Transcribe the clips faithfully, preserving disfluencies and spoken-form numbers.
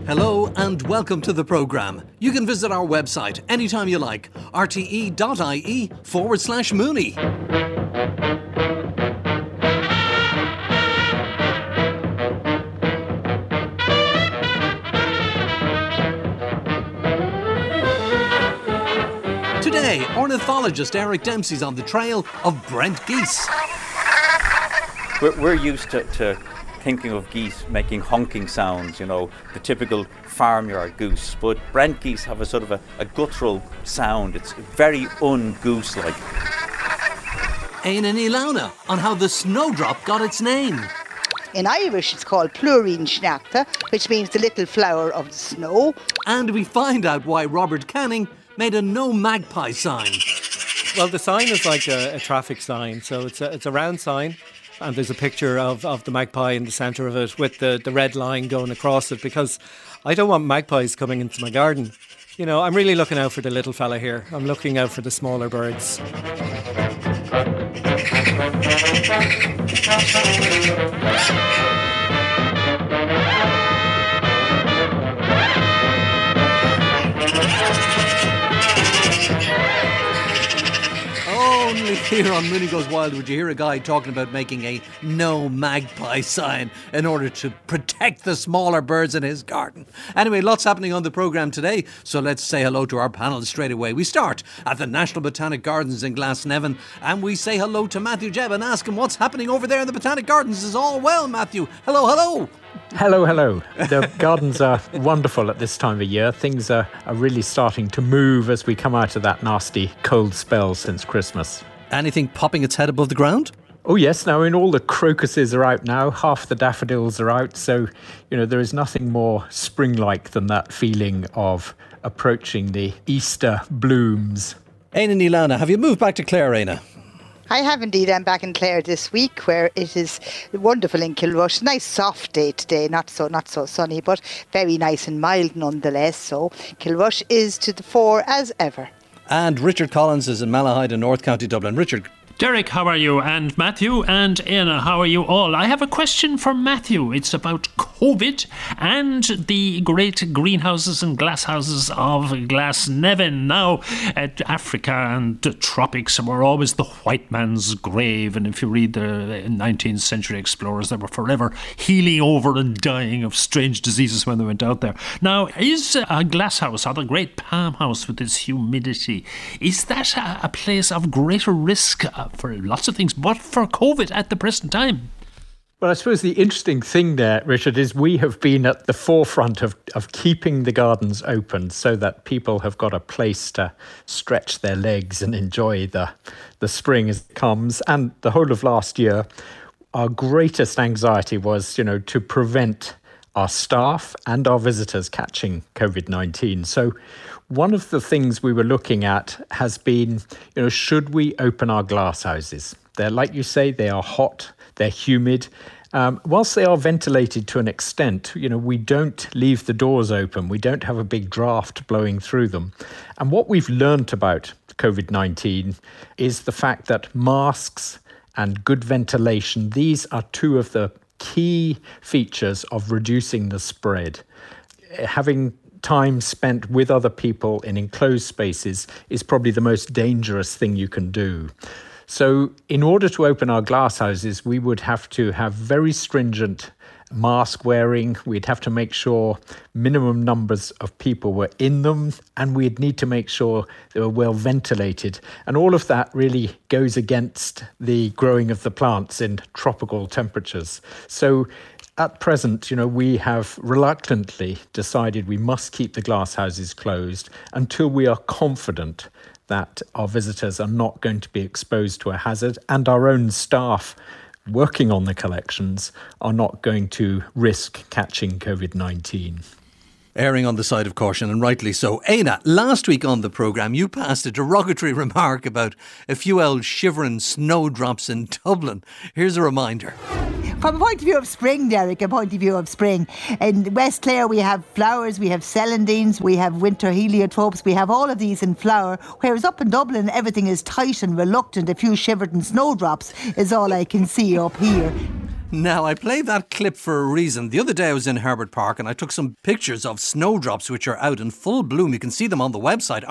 Hello and welcome to the programme. You can visit our website anytime you like, rte.ie forward slash Mooney. Today, ornithologist Eric Dempsey's on the trail of Brent geese. We're, we're used to, to thinking of geese making honking sounds, you know, the typical farmyard goose. But Brent geese have a sort of a, a guttural sound. It's very un-goose-like. Éanna Ní Lamhna on how the snowdrop got its name. In Irish, it's called Plúirín Sneachta, which means the little flower of the snow. And we find out why Robert Canning made a no magpie sign. Well, the sign is like a, a traffic sign, so it's a, it's a round sign, and there's a picture of, of the magpie in the centre of it with the, the red line going across it, because I don't want magpies coming into my garden. You know, I'm really looking out for the little fella here. I'm looking out for the smaller birds. Only here on Mooney Goes Wild would you hear a guy talking about making a no magpie sign in order to protect the smaller birds in his garden. Anyway, lots happening on the programme today, so let's say hello to our panel straight away. We start at the National Botanic Gardens in Glasnevin, and we say hello to Matthew Jebb and ask him what's happening over there in the Botanic Gardens. Is all well, Matthew? Hello, hello. Hello, hello. The gardens are wonderful at this time of year. Things are, are really starting to move as we come out of that nasty cold spell since Christmas. Anything popping its head above the ground? Oh yes, now I mean all the crocuses are out now, half the daffodils are out, so you know there is nothing more spring-like than that feeling of approaching the Easter blooms. Éanna Ní Lamhna, have you moved back to Clare, Éanna? I have indeed. I'm back in Clare this week, where it is wonderful in Kilrush. Nice soft day today, not so not so sunny, but very nice and mild nonetheless. So Kilrush is to the fore as ever. And Richard Collins is in Malahide in North County Dublin. Richard. Derek, how are you? And Matthew and Éanna, how are you all? I have a question for Matthew. It's about COVID and the great greenhouses and glasshouses of Glasnevin. Now, at Africa and the tropics were always the white man's grave. And if you read the nineteenth century explorers, they were forever healing over and dying of strange diseases when they went out there. Now, is a glasshouse or the great palm house with its humidity, is that a, a place of greater risk for lots of things, but for COVID at the present time? Well, I suppose the interesting thing there, Richard, is we have been at the forefront of, of keeping the gardens open so that people have got a place to stretch their legs and enjoy the, the spring as it comes. And the whole of last year, our greatest anxiety was, you know, to prevent our staff and our visitors catching COVID nineteen. So one of the things we were looking at has been, you know, should we open our glasshouses? They're, like you say, they are hot, they're humid. Um, whilst they are ventilated to an extent, you know, we don't leave the doors open. We don't have a big draft blowing through them. And what we've learnt about COVID nineteen is the fact that masks and good ventilation, these are two of the key features of reducing the spread. Having time spent with other people in enclosed spaces is probably the most dangerous thing you can do. So in order to open our glasshouses, we would have to have very stringent mask wearing. We'd have to make sure minimum numbers of people were in them, and we'd need to make sure they were well ventilated. And all of that really goes against the growing of the plants in tropical temperatures. So at present, you know, we have reluctantly decided we must keep the glasshouses closed until we are confident that our visitors are not going to be exposed to a hazard, and our own staff working on the collections are not going to risk catching COVID nineteen. Erring on the side of caution, and rightly so. Éanna, last week on the programme you passed a derogatory remark about a few old shivering snowdrops in Dublin. Here's a reminder. From a point of view of spring, Derek, a point of view of spring, in West Clare we have flowers, we have celandines, we have winter heliotropes, we have all of these in flower, whereas up in Dublin everything is tight and reluctant. A few shivered snowdrops is all I can see up here. Now, I play that clip for a reason. The other day I was in Herbert Park and I took some pictures of snowdrops which are out in full bloom. You can see them on the website,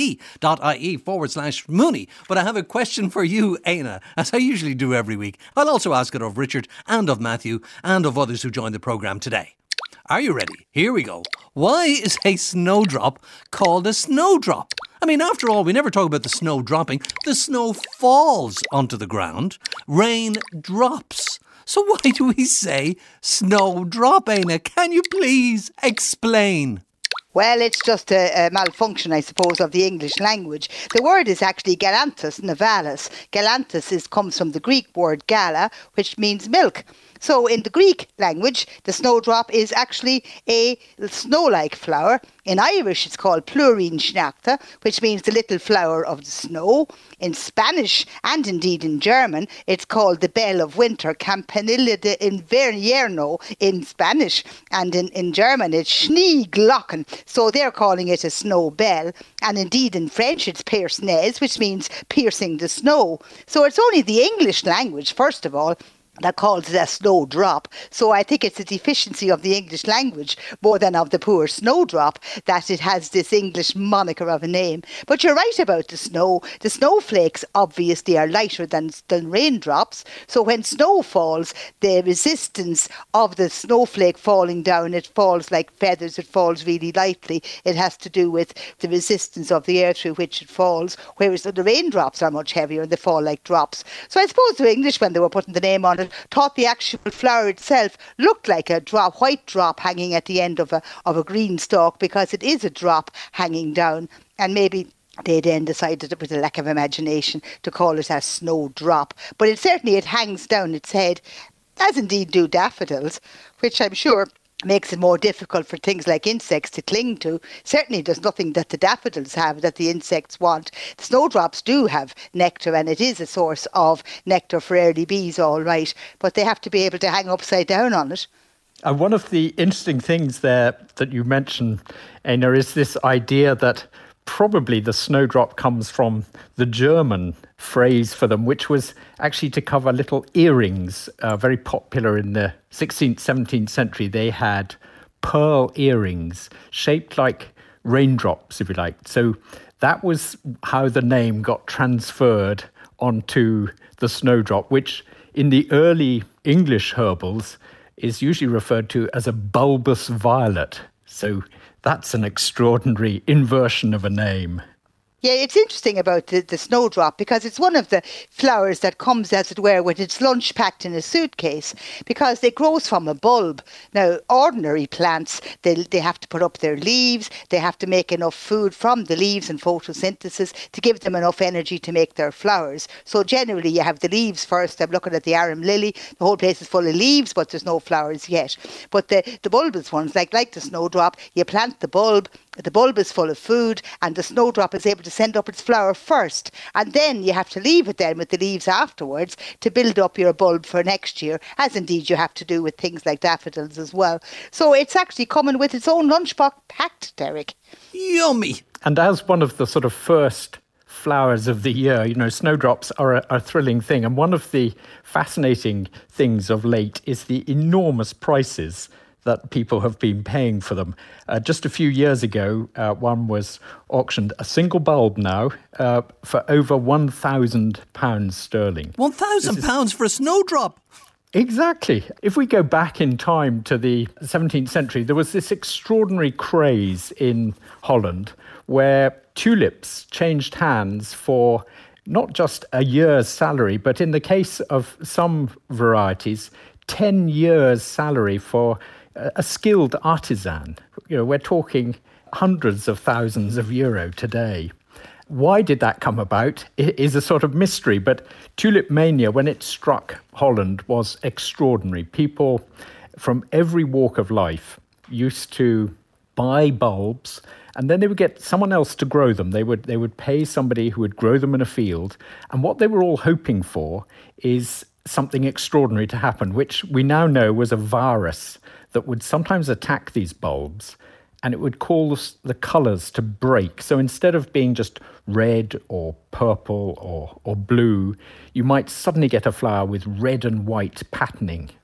rte.ie forward slash Mooney. But I have a question for you, Éanna, as I usually do every week. I'll also ask it of Richard and of Matthew and of others who joined the programme today. Are you ready? Here we go. Why is a snowdrop called a snowdrop? I mean, after all, we never talk about the snow dropping. The snow falls onto the ground. Rain drops. So why do we say snowdrop, Éanna? Can you please explain? Well, it's just a, a malfunction, I suppose, of the English language. The word is actually galanthus nivalis. Galanthus is, comes from the Greek word gala, which means milk. So in the Greek language, the snowdrop is actually a snow-like flower. In Irish, it's called Plurine Schnacta, which means the little flower of the snow. In Spanish, and indeed in German, it's called the bell of winter, Campanilla de Invierno in Spanish. And in, in German, it's Schneeglocken. So they're calling it a snow bell. And indeed in French, it's Pierce-Neige, which means piercing the snow. So it's only the English language, first of all, that calls it a snowdrop. So I think it's a deficiency of the English language more than of the poor snowdrop that it has this English moniker of a name. But you're right about the snow. The snowflakes obviously are lighter than, than raindrops. So when snow falls, the resistance of the snowflake falling down, it falls like feathers, it falls really lightly. It has to do with the resistance of the air through which it falls, whereas the raindrops are much heavier and they fall like drops. So I suppose the English, when they were putting the name on it, thought the actual flower itself looked like a drop, white drop hanging at the end of a of a green stalk, because it is a drop hanging down, and maybe they then decided, with a lack of imagination, to call it a snowdrop. But it certainly it hangs down its head, as indeed do daffodils, which I'm sure makes it more difficult for things like insects to cling to. Certainly there's nothing that the daffodils have that the insects want. The snowdrops do have nectar, and it is a source of nectar for early bees, all right, but they have to be able to hang upside down on it. And one of the interesting things there that you mentioned, Éanna, is this idea that probably the snowdrop comes from the German phrase for them, which was actually to cover little earrings, uh, very popular in the sixteenth, seventeenth century. They had pearl earrings shaped like raindrops, if you like. So that was how the name got transferred onto the snowdrop, which in the early English herbals is usually referred to as a bulbous violet. So that's an extraordinary inversion of a name. Yeah, it's interesting about the, the snowdrop, because it's one of the flowers that comes, as it were, with its lunch packed in a suitcase, because it grows from a bulb. Now, ordinary plants, they, they have to put up their leaves, they have to make enough food from the leaves and photosynthesis to give them enough energy to make their flowers. So generally you have the leaves first. I'm looking at the arum lily. The whole place is full of leaves, but there's no flowers yet. But the, the bulbous ones, like, like the snowdrop, you plant the bulb, the bulb is full of food, and the snowdrop is able to send up its flower first, and then you have to leave it then with the leaves afterwards to build up your bulb for next year, as indeed you have to do with things like daffodils as well. So it's actually coming with its own lunchbox packed, Derek. Yummy! And as one of the sort of first flowers of the year, you know, snowdrops are a, a thrilling thing. And one of the fascinating things of late is the enormous prices that people have been paying for them. Uh, just a few years ago, uh, one was auctioned, a single bulb now, uh, for over one thousand pounds sterling. one thousand pounds for a snowdrop? Exactly. If we go back in time to the seventeenth century, there was this extraordinary craze in Holland where tulips changed hands for not just a year's salary, but in the case of some varieties, ten years' salary for a skilled artisan. You know, we're talking hundreds of thousands of euro today. Why did that come about is a sort of mystery, but tulip mania, when it struck Holland, was extraordinary. People from every walk of life used to buy bulbs, and then they would get someone else to grow them. They would they would pay somebody who would grow them in a field, and what they were all hoping for is something extraordinary to happen, which we now know was a virus that would sometimes attack these bulbs, and it would cause the colours to break. So instead of being just red or purple or, or blue, you might suddenly get a flower with red and white patterning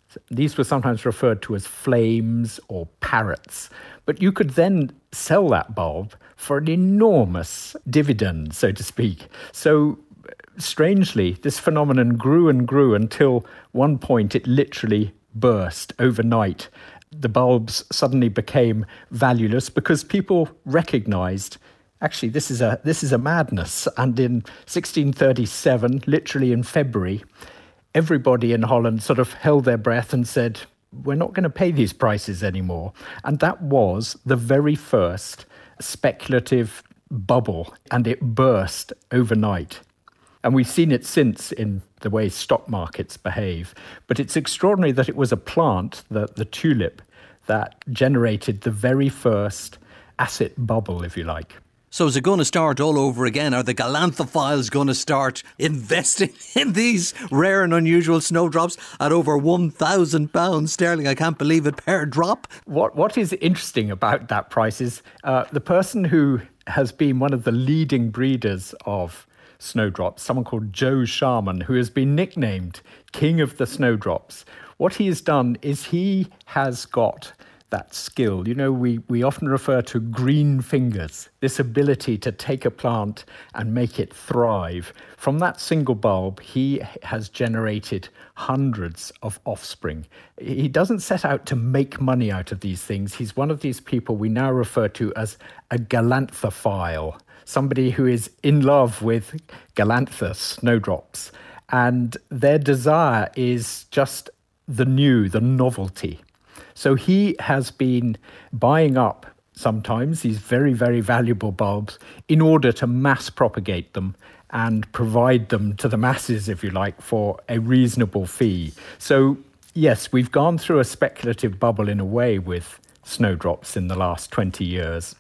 These were sometimes referred to as flames or parrots. But you could then sell that bulb for an enormous dividend, so to speak. So strangely, this phenomenon grew and grew until one point it literally burst overnight. The bulbs suddenly became valueless because people recognized, actually, this is a this is a madness. And in sixteen thirty-seven, literally in February, everybody in Holland sort of held their breath and said, we're not going to pay these prices anymore. And that was the very first speculative bubble, and it burst overnight. And we've seen it since in the way stock markets behave. But it's extraordinary that it was a plant, the, the tulip, that generated the very first asset bubble, if you like. So is it going to start all over again? Are the galanthophiles going to start investing in these rare and unusual snowdrops at over one thousand pounds sterling? I can't believe it, per drop. What What is interesting about that price is uh, the person who has been one of the leading breeders of snowdrops, someone called Joe Sharman, who has been nicknamed King of the Snowdrops. What he has done is he has got that skill. You know, we, we often refer to green fingers, this ability to take a plant and make it thrive. From that single bulb, he has generated hundreds of offspring. He doesn't set out to make money out of these things. He's one of these people we now refer to as a galanthophile, somebody who is in love with galanthus snowdrops. And their desire is just the new, the novelty. So he has been buying up sometimes these very, very valuable bulbs in order to mass propagate them and provide them to the masses, if you like, for a reasonable fee. So, yes, we've gone through a speculative bubble in a way with snowdrops in the last twenty years.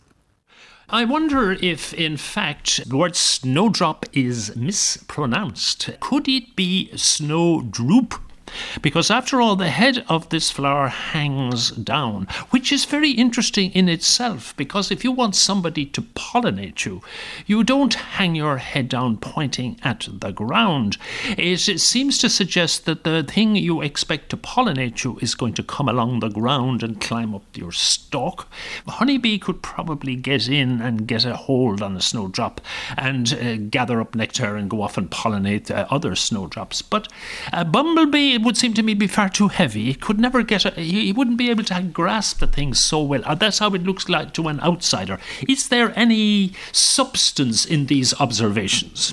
I wonder if, in fact, the word snowdrop is mispronounced. Could it be snowdroop? Because after all, the head of this flower hangs down, which is very interesting in itself, because if you want somebody to pollinate you, you don't hang your head down pointing at the ground. It, it seems to suggest that the thing you expect to pollinate you is going to come along the ground and climb up your stalk. A honeybee could probably get in and get a hold on a snowdrop and uh, gather up nectar and go off and pollinate uh, other snowdrops. But a bumblebee, it would seem to me, be far too heavy. It could never get a, he, he wouldn't be able to grasp the thing so well. Uh, that's how it looks like to an outsider. Is there any substance in these observations?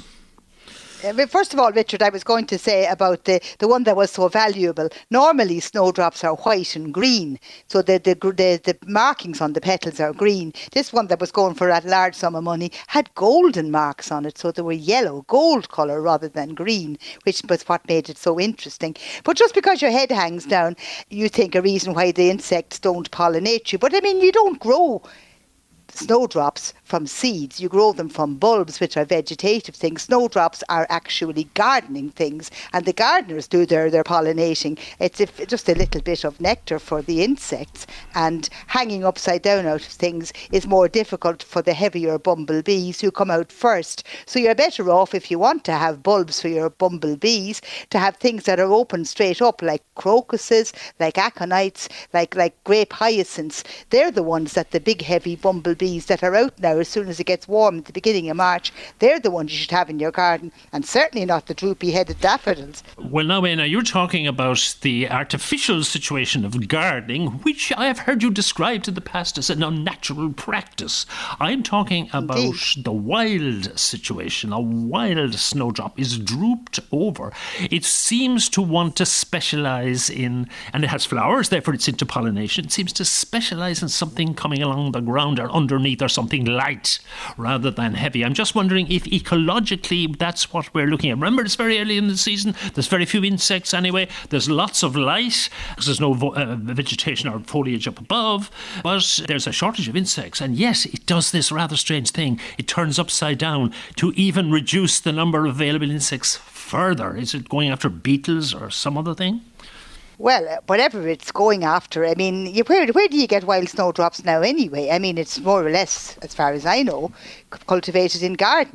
First of all, Richard, I was going to say about the, the one that was so valuable. Normally, snowdrops are white and green, so the, the the the markings on the petals are green. This one that was going for a large sum of money had golden marks on it, so they were yellow, gold colour rather than green, which was what made it so interesting. But just because your head hangs down, you think a reason why the insects don't pollinate you. But I mean, you don't grow snowdrops from seeds. You grow them from bulbs, which are vegetative things. Snowdrops are actually gardening things, and the gardeners do their, their pollinating. It's if, just a little bit of nectar for the insects, and hanging upside down out of things is more difficult for the heavier bumblebees who come out first. So you're better off, if you want to have bulbs for your bumblebees, to have things that are open straight up, like crocuses, like aconites, like, like grape hyacinths. They're the ones that the big heavy bumblebees that are out now as soon as it gets warm at the beginning of March, they're the ones you should have in your garden, and certainly not the droopy-headed daffodils. Well, now, Éanna, you're talking about the artificial situation of gardening, which I have heard you describe in the past as an unnatural practice. I'm talking about Indeed. the wild situation. A wild snowdrop is drooped over. It seems to want to specialise in, and it has flowers, therefore it's into pollination. It seems to specialise in something coming along the ground or underneath, or something light rather than heavy. I'm just wondering if ecologically that's what we're looking at. Remember, it's very early in the season. There's very few insects anyway. There's lots of light because there's no vo- uh, vegetation or foliage up above. But there's a shortage of insects. And yes, it does this rather strange thing. It turns upside down to even reduce the number of available insects further. Is it going after beetles or some other thing? Well, whatever it's going after, I mean, you, where, where do you get wild snowdrops now anyway? I mean, it's more or less, as far as I know, cultivated in gardens.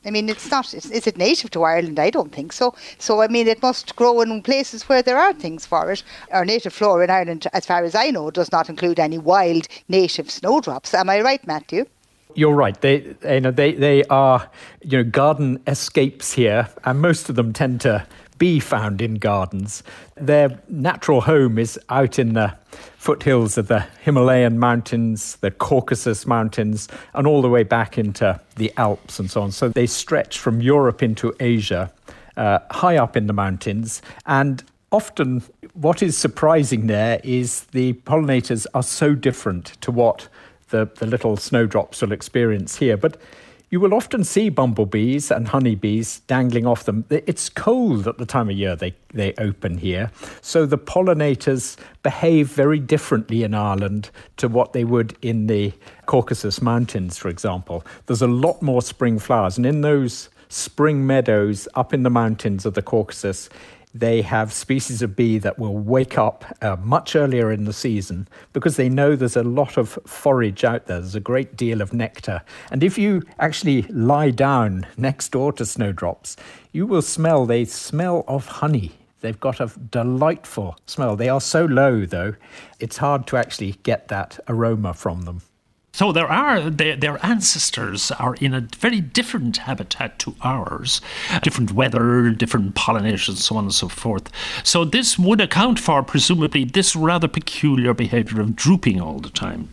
I mean, it's not, is, is it native to Ireland? I don't think so. So, I mean, it must grow in places where there are things for it. Our native flora in Ireland, as far as I know, does not include any wild native snowdrops. Am I right, Matthew? You're right. They, you know, they, they are, you know, garden escapes here, and most of them tend to be found in gardens. Their natural home is out in the foothills of the Himalayan mountains, the Caucasus mountains, and all the way back into the Alps and so on. So they stretch from Europe into Asia, uh, high up in the mountains. And often what is surprising there is the pollinators are so different to what the, the little snowdrops will experience here. But you will often see bumblebees and honeybees dangling off them. It's cold at the time of year they, they open here. So the pollinators behave very differently in Ireland to what they would in the Caucasus Mountains, for example. There's a lot more spring flowers. And in those spring meadows up in the mountains of the Caucasus, they have species of bee that will wake up uh, much earlier in the season because they know there's a lot of forage out there. There's a great deal of nectar. And if you actually lie down next door to snowdrops, you will smell, they smell of honey. They've got a delightful smell. They are so low, though, it's hard to actually get that aroma from them. So there are their, their ancestors are in a very different habitat to ours, different weather, different pollination, so on and so forth. So this would account for, presumably, this rather peculiar behaviour of drooping all the time.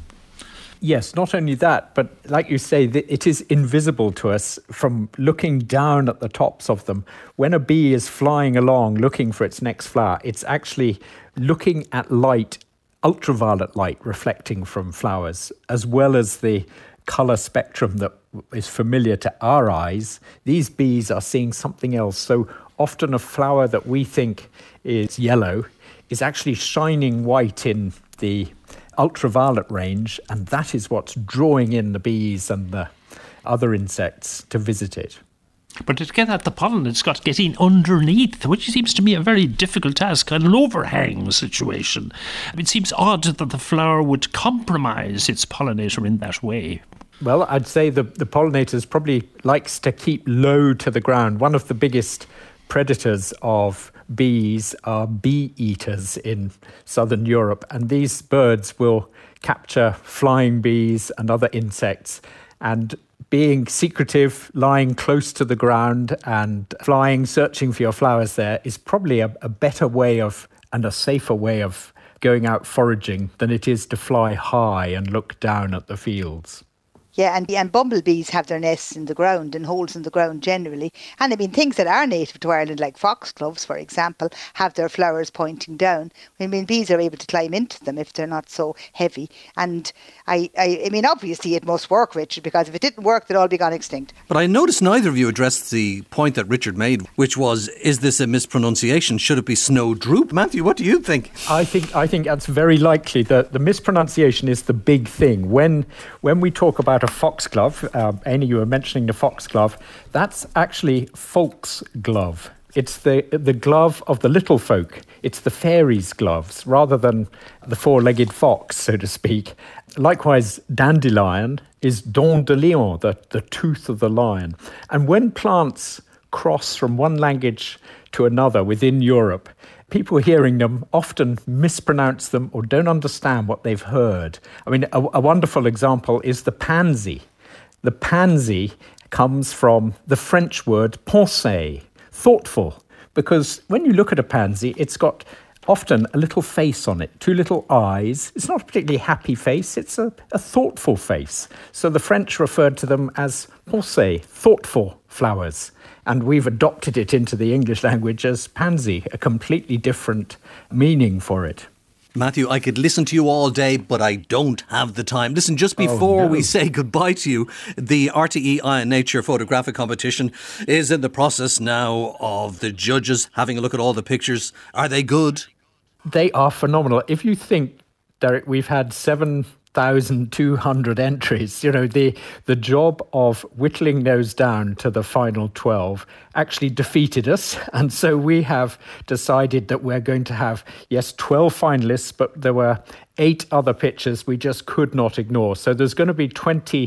Yes, not only that, but like you say, it is invisible to us from looking down at the tops of them. When a bee is flying along looking for its next flower, it's actually looking at light, ultraviolet light reflecting from flowers, as well as the colour spectrum that is familiar to our eyes. These bees are seeing something else. So often a flower that we think is yellow is actually shining white in the ultraviolet range, and that is what's drawing in the bees and the other insects to visit it. But to get at the pollen, it's got getting underneath, which seems to me a very difficult task, an overhang situation. It seems odd that the flower would compromise its pollinator in that way. Well, I'd say the, the pollinator probably likes to keep low to the ground. One of the biggest predators of bees are bee eaters in southern Europe, and these birds will capture flying bees and other insects, and being secretive, lying close to the ground and flying, searching for your flowers there is probably a, a better way of and a safer way of going out foraging than it is to fly high and look down at the fields. Yeah, and, and bumblebees have their nests in the ground and holes in the ground generally. And I mean, things that are native to Ireland, like foxgloves, for example, have their flowers pointing down. I mean, bees are able to climb into them if they're not so heavy. And I, I, I mean, obviously it must work, Richard, because if it didn't work, they'd all be gone extinct. But I noticed neither of you addressed the point that Richard made, which was, is this a mispronunciation? Should it be snowdroop? Matthew, what do you think? I think I think that's very likely. The, the mispronunciation is the big thing. When, when we talk about a foxglove, uh, Amy, you were mentioning the foxglove, that's actually folksglove. It's the the glove of the little folk. It's the fairies' gloves rather than the four-legged fox, so to speak. Likewise, dandelion is dent de lion, the, the tooth of the lion. And when plants cross from one language to another within Europe, people hearing them often mispronounce them or don't understand what they've heard. I mean, a, a wonderful example is the pansy. The pansy comes from the French word penser, thoughtful, because when you look at a pansy, it's got often a little face on it, two little eyes. It's not a particularly happy face, it's a, a thoughtful face. So the French referred to them as penser, thoughtful flowers. And we've adopted it into the English language as pansy, a completely different meaning for it. Matthew, I could listen to you all day, but I don't have the time. Listen, just before oh, no. we say goodbye to you, the R T E Eye on Nature photographic competition is in the process now of the judges having a look at all the pictures. Are they good? They are phenomenal. If you think, Derek, we've had seven thousand two hundred entries. You know, the the job of whittling those down to the final twelve actually defeated us. And so we have decided that we're going to have, yes, twelve finalists, but there were eight other pictures we just could not ignore. So there's going to be twenty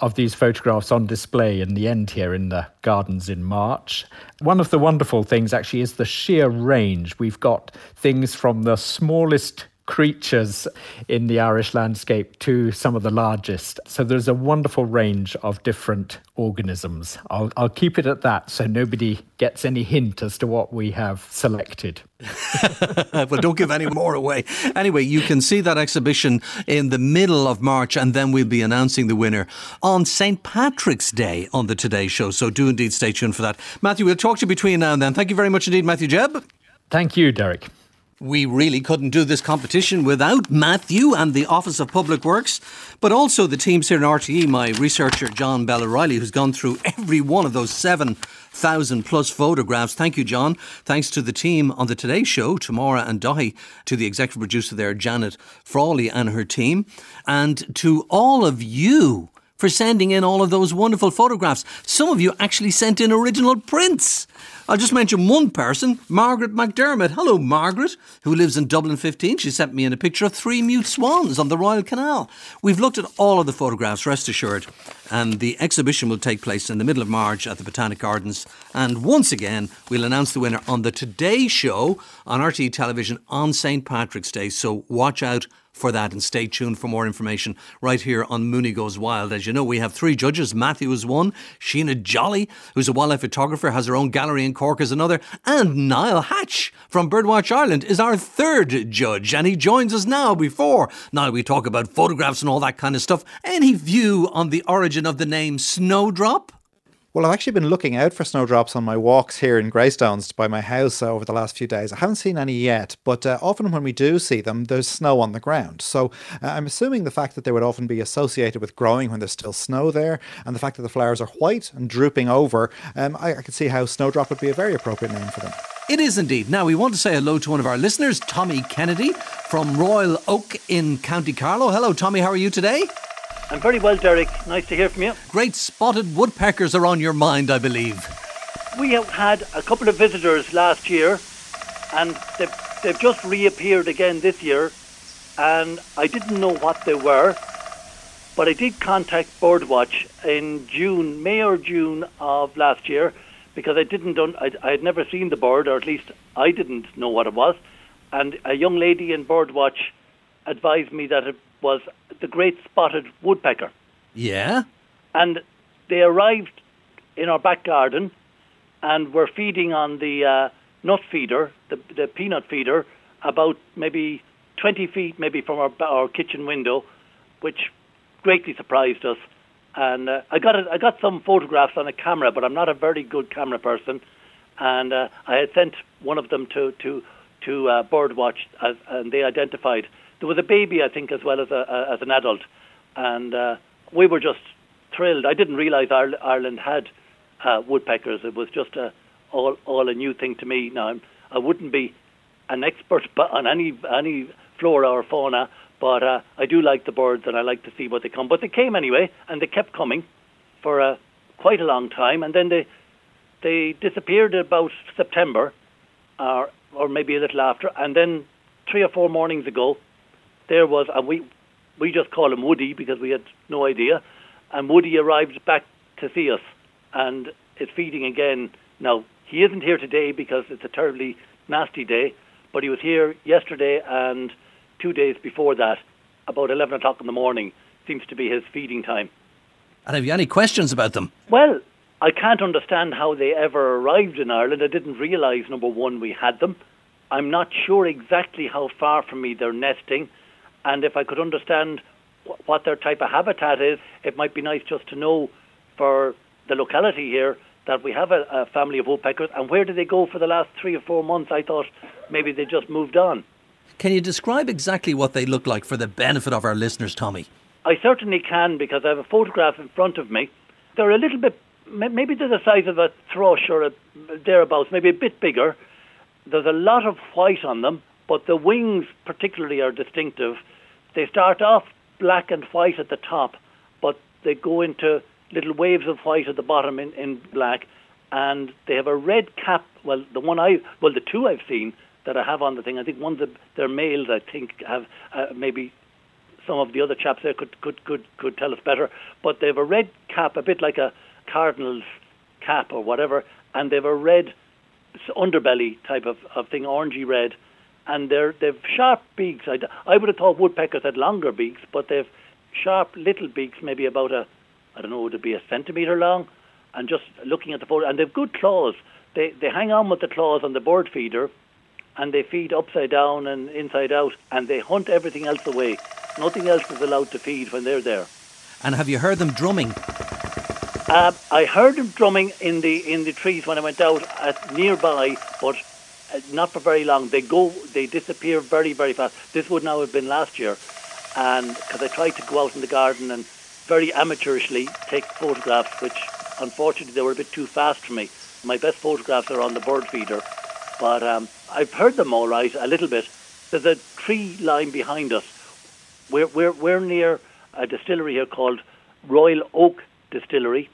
of these photographs on display in the end here in the gardens in March. One of the wonderful things actually is the sheer range. We've got things from the smallest creatures in the Irish landscape to some of the largest. So there's a wonderful range of different organisms. I'll, I'll keep it at that so nobody gets any hint as to what we have selected. Well, don't give any more away. Anyway, you can see that exhibition in the middle of March, and then we'll be announcing the winner on Saint Patrick's Day on the Today Show. So do indeed stay tuned for that. Matthew, we'll talk to you between now and then. Thank you very much indeed, Matthew Jebb. Thank you, Derek. We really couldn't do this competition without Matthew and the Office of Public Works, but also the teams here in R T E, my researcher John Bell O'Reilly, who's gone through every one of those seven thousand plus photographs. Thank you, John. Thanks to the team on the Today Show, Tamara and Dahi, to the executive producer there, Janet Frawley and her team, and to all of you for sending in all of those wonderful photographs. Some of you actually sent in original prints. I'll just mention one person, Margaret McDermott. Hello, Margaret, who lives in Dublin fifteen. She sent me in a picture of three mute swans on the Royal Canal. We've looked at all of the photographs, rest assured, and the exhibition will take place in the middle of March at the Botanic Gardens. And once again, we'll announce the winner on the Today Show on R T E Television on Saint Patrick's Day. So watch out for that and stay tuned for more information right here on Mooney Goes Wild. As you know, we have three judges. Matthew is one, Sheena Jolly, who's a wildlife photographer, has her own gallery in Cork, is another, and Niall Hatch from Birdwatch Ireland is our third judge, and he joins us now. Before now we talk about photographs and all that kind of stuff. Any view on the origin of the name Snowdrop? Well, I've actually been looking out for snowdrops on my walks here in Greystones by my house over the last few days. I haven't seen any yet, but uh, often when we do see them, there's snow on the ground. So uh, I'm assuming the fact that they would often be associated with growing when there's still snow there, and the fact that the flowers are white and drooping over, um, I, I could see how snowdrop would be a very appropriate name for them. It is indeed. Now, we want to say hello to one of our listeners, Tommy Kennedy from Royal Oak in County Carlow. Hello, Tommy. How are you today? I'm very well, Derek. Nice to hear from you. Great spotted woodpeckers are on your mind, I believe. We have had a couple of visitors last year, and they've, they've just reappeared again this year, and I didn't know what they were, but I did contact Birdwatch in June, May or June of last year, because I didn't, I, I had never seen the bird, or at least I didn't know what it was, and a young lady in Birdwatch advised me that it was the great spotted woodpecker. Yeah? And they arrived in our back garden and were feeding on the uh, nut feeder, the, the peanut feeder, about maybe twenty feet maybe from our, our kitchen window, which greatly surprised us. And uh, I got a, I got some photographs on a camera, but I'm not a very good camera person. And uh, I had sent one of them to, to, to uh, Birdwatch, as, and they identified. There was a baby, I think, as well as a, a, as an adult, and uh, we were just thrilled. I didn't realise Ireland had uh, woodpeckers. It was just a, all all a new thing to me. Now, I'm, I wouldn't be an expert on any any flora or fauna, but uh, I do like the birds, and I like to see what they come. But they came anyway, and they kept coming for uh, quite a long time, and then they they disappeared about September, or or maybe a little after, and then three or four mornings ago, there was, and we we just call him Woody because we had no idea, and Woody arrived back to see us and is feeding again. Now, he isn't here today because it's a terribly nasty day, but he was here yesterday and two days before that, about eleven o'clock in the morning, seems to be his feeding time. And have you any questions about them? Well, I can't understand how they ever arrived in Ireland. I didn't realise, number one, we had them. I'm not sure exactly how far from me they're nesting. And if I could understand what their type of habitat is, it might be nice just to know for the locality here that we have a, a family of woodpeckers. And where did they go for the last three or four months? I thought maybe they just moved on. Can you describe exactly what they look like for the benefit of our listeners, Tommy? I certainly can, because I have a photograph in front of me. They're a little bit, maybe they're the size of a thrush or a thereabouts, maybe a bit bigger. There's a lot of white on them, but the wings particularly are distinctive. They start off black and white at the top, but they go into little waves of white at the bottom in, in black, and they have a red cap. Well, the one I, well, the two I've seen that I have on the thing, I think one of the, their males, I think, have uh, maybe some of the other chaps there could, could, could, could tell us better. But they have a red cap, a bit like a cardinal's cap or whatever, and they have a red underbelly type of, of thing, orangey red, and they're, they've sharp beaks. I, I would have thought woodpeckers had longer beaks, but they've sharp little beaks, maybe about a, I don't know, would it be a centimetre long? And just looking at the photo, and they've good claws. They they hang on with the claws on the bird feeder, and they feed upside down and inside out, and they hunt everything else away. Nothing else is allowed to feed when they're there. And have you heard them drumming? Uh, I heard them drumming in the in the trees when I went out at nearby, but uh, not for very long. They go, they disappear very, very fast. This would now have been last year, and because I tried to go out in the garden and very amateurishly take photographs, which unfortunately they were a bit too fast for me. My best photographs are on the bird feeder, but um, I've heard them all right a little bit. There's a tree line behind us. We're we're we're near a distillery here called Royal Oak Distillery,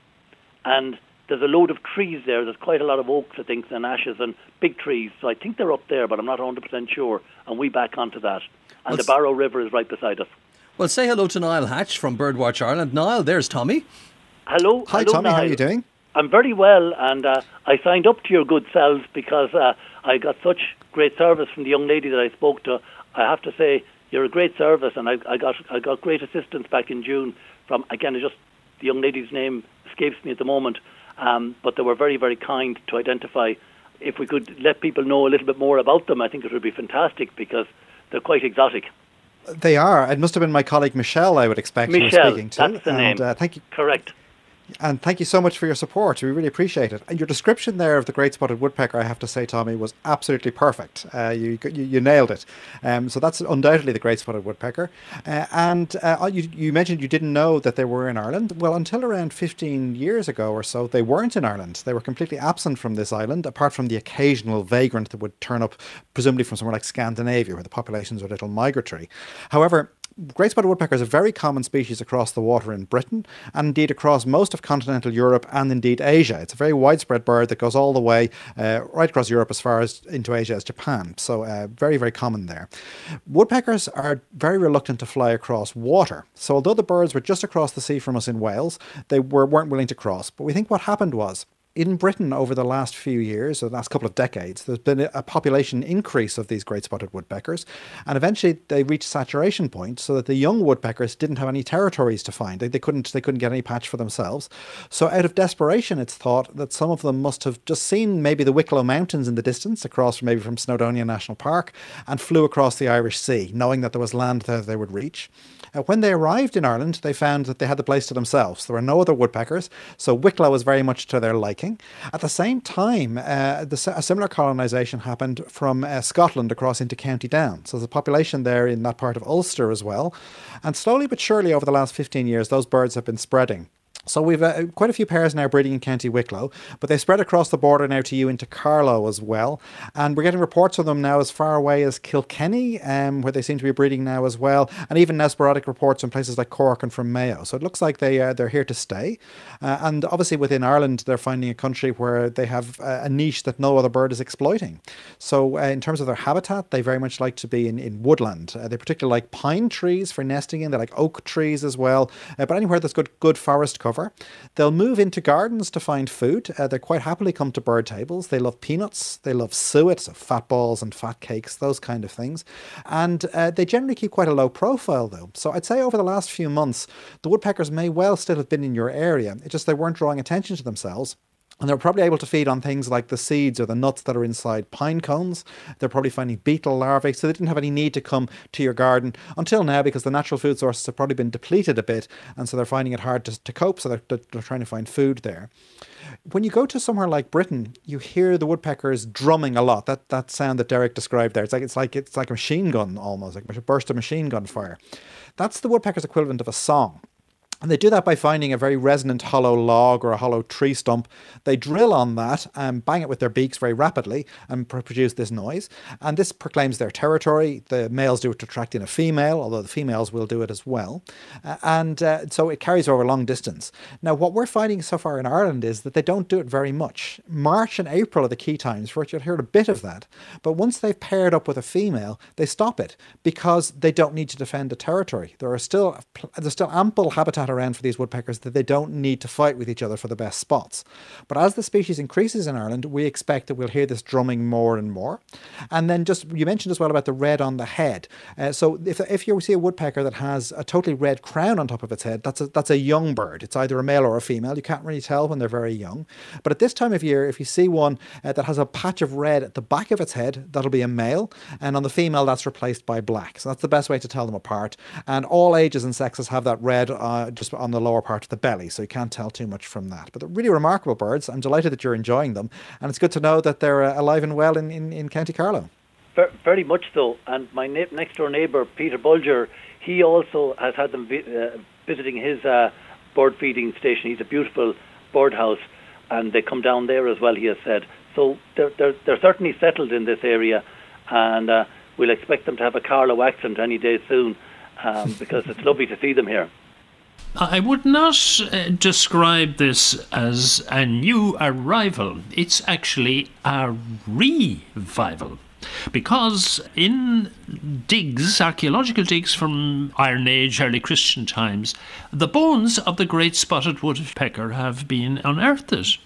and there's a load of trees there. There's quite a lot of oaks, I think, and ashes and big trees. So I think they're up there, but I'm not one hundred percent sure. And we back onto that. And What's... the Barrow River is right beside us. Well, say hello to Niall Hatch from Birdwatch Ireland. Niall, there's Tommy. Hello. Hi, hello, Tommy. Niall. How are you doing? I'm very well, and uh, I signed up to your good selves because uh, I got such great service from the young lady that I spoke to. I have to say, you're a great service, and I, I got I got great assistance back in June from, again, it just the young lady's name escapes me at the moment, um, but they were very, very kind to identify. If we could let people know a little bit more about them, I think it would be fantastic because they're quite exotic. They are. It must have been my colleague Michelle, I would expect, you were Michelle, speaking to. that's the and, name. Uh, thank you. Correct. And thank you so much for your support. We really appreciate it. And your description there of the great spotted woodpecker, I have to say, Tommy, was absolutely perfect. Uh, you, you you nailed it. Um, so that's undoubtedly the great spotted woodpecker. Uh, and uh, you, you mentioned you didn't know that they were in Ireland. Well, until around fifteen years ago or so, they weren't in Ireland. They were completely absent from this island, apart from the occasional vagrant that would turn up, presumably from somewhere like Scandinavia, where the populations are a little migratory. However, great spotted woodpecker is a very common species across the water in Britain and indeed across most of continental Europe and indeed Asia. It's a very widespread bird that goes all the way uh, right across Europe as far as into Asia as Japan. So uh, very, very common there. Woodpeckers are very reluctant to fly across water. So although the birds were just across the sea from us in Wales, they were, weren't willing to cross. But we think what happened was, in Britain over the last few years, or the last couple of decades, there's been a population increase of these great spotted woodpeckers, and eventually they reached saturation point so that the young woodpeckers didn't have any territories to find. They, they couldn't they couldn't get any patch for themselves. So out of desperation, it's thought that some of them must have just seen maybe the Wicklow Mountains in the distance, across maybe from Snowdonia National Park, and flew across the Irish Sea, knowing that there was land there they would reach. Uh, when they arrived in Ireland, they found that they had the place to themselves. There were no other woodpeckers, so Wicklow was very much to their liking. At the same time, uh, the, a similar colonisation happened from uh, Scotland across into County Down. So there's a population there in that part of Ulster as well. And slowly but surely over the last fifteen years, those birds have been spreading. So we've uh, quite a few pairs now breeding in County Wicklow, but they spread across the border now to you into Carlow as well. And we're getting reports of them now as far away as Kilkenny, um, where they seem to be breeding now as well. And even now sporadic reports from places like Cork and from Mayo. So it looks like they, uh, they're here to stay. Uh, and obviously within Ireland, they're finding a country where they have uh, a niche that no other bird is exploiting. So uh, in terms of their habitat, they very much like to be in, in woodland. Uh, they particularly like pine trees for nesting in. They like oak trees as well. Uh, but anywhere there's good, good forest cover. They'll move into gardens to find food. Uh, they quite happily come to bird tables. They love peanuts. They love suet, so fat balls and fat cakes, those kind of things. And uh, they generally keep quite a low profile though. So I'd say over the last few months, the woodpeckers may well still have been in your area. It's just they weren't drawing attention to themselves. And they're probably able to feed on things like the seeds or the nuts that are inside pine cones. They're probably finding beetle larvae, so they didn't have any need to come to your garden until now because the natural food sources have probably been depleted a bit, and so they're finding it hard to, to cope, so they're, they're trying to find food there. When you go to somewhere like Britain, you hear the woodpeckers drumming a lot. That that sound that Derek described there, it's like it's like it's like a machine gun almost, like a burst of machine gun fire. That's the woodpecker's equivalent of a song. And they do that by finding a very resonant hollow log or a hollow tree stump. They drill on that and bang it with their beaks very rapidly and pr- produce this noise. And this proclaims their territory. The males do it to attract in a female, although the females will do it as well. Uh, and uh, so it carries over a long distance. Now, what we're finding so far in Ireland is that they don't do it very much. March and April are the key times for it. You'll hear a bit of that. But once they've paired up with a female, they stop it because they don't need to defend the territory. There are still, there's still ample habitat around for these woodpeckers that they don't need to fight with each other for the best spots. But as the species increases in Ireland, we expect that we'll hear this drumming more and more. And then just, you mentioned as well about the red on the head. Uh, so if if you see a woodpecker that has a totally red crown on top of its head, that's a, that's a young bird. It's either a male or a female. You can't really tell when they're very young. But at this time of year, if you see one uh, that has a patch of red at the back of its head, that'll be a male. And on the female, that's replaced by black. So that's the best way to tell them apart. And all ages and sexes have that red uh, just on the lower part of the belly, so you can't tell too much from that. But they're really remarkable birds. I'm delighted that you're enjoying them, and it's good to know that they're uh, alive and well in, in, in County Carlow. Very much so. And my na- next door neighbour, Peter Bulger, he also has had them vi- uh, visiting his uh, bird feeding station. He's a beautiful birdhouse, and they come down there as well, he has said. So they're, they're, they're certainly settled in this area, and uh, we'll expect them to have a Carlow accent any day soon, um, because it's lovely to see them here. I would not uh, describe this as a new arrival. It's actually a revival. Because in digs, archaeological digs from Iron Age, early Christian times, the bones of the great spotted woodpecker have been unearthed.